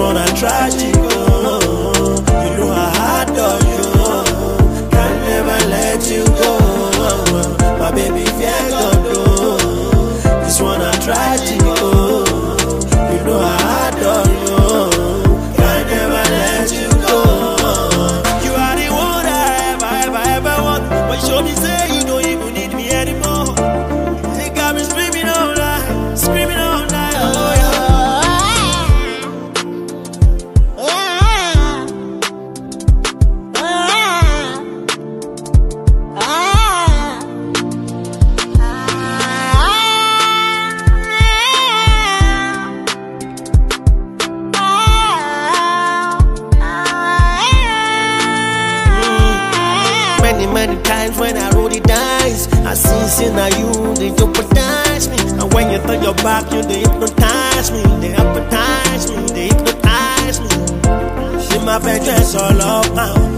one a tragic, oh. You know I adore you, can never let you go. My baby, fear God, oh. This one a tragic, oh. You know I adore you, can never let you go. You are the one I ever want, but show me say you don't even need me anymore. You got me screaming all night, screaming all night, oh yeah. Many times when I roll the dice, I see now you, they jeopardize me. And when you turn your back, you they hypnotize me. They appetize me, they hypnotize me. See my bed dress all up now.